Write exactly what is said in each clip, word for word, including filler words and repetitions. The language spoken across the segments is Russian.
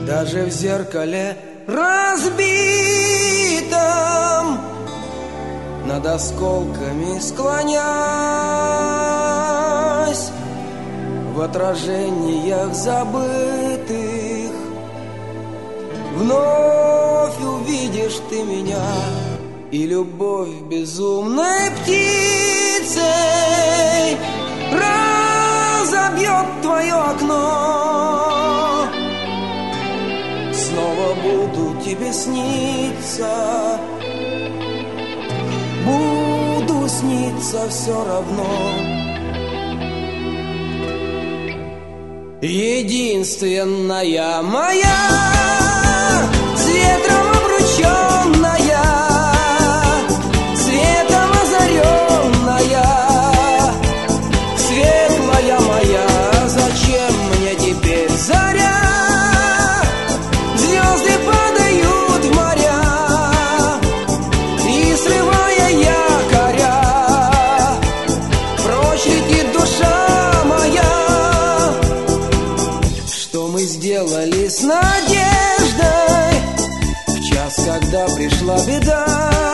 Даже в зеркале разбитом над осколками склонясь, в отражениях забытых вновь увидишь ты меня, и любовь безумной птицей разобьет твое окно. Снова буду тебе сниться, буду сниться все равно. Единственная моя, с ветром обрученная, светом озаренная, светлая моя, зачем мне теперь заря? Звезды падают в моря, и срывая якоря, прочь летит душа моя. Что мы сделали с надеждой в час, когда пришла беда?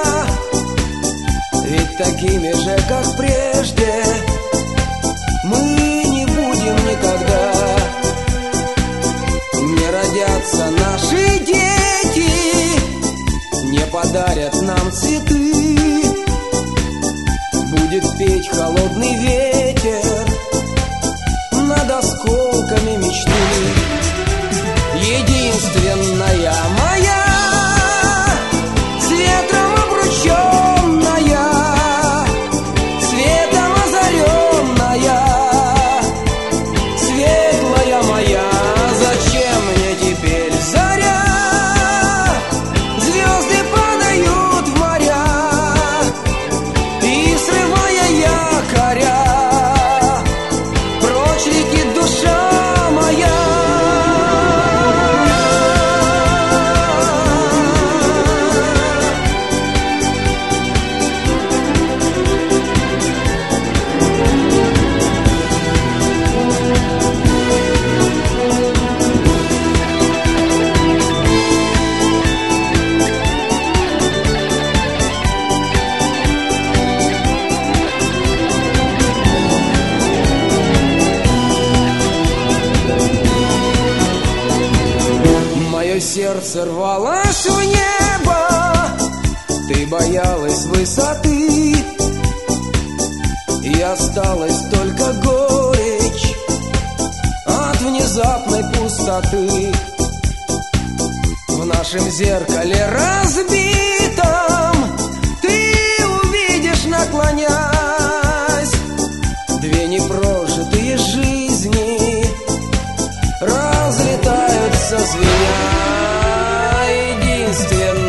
Ведь такими же, как прежде, мы не будем никогда. Не родятся наши дети, не подарят нам цветы. Будет петь холодный ветер над осколками мечты. Единственная моя, с ветром обрученная, светом озаренная, светлая моя, зачем мне теперь заря? Звезды падают в моря, и срывая якоря, прочь летит душа моя. Мое сердце рвалось в небо, ты боялась высоты, и осталась только горечь от внезапной пустоты. В нашем зеркале разбитом ты увидишь, наклонясь, две непрожитые жизни разлетаются звеня. Единственное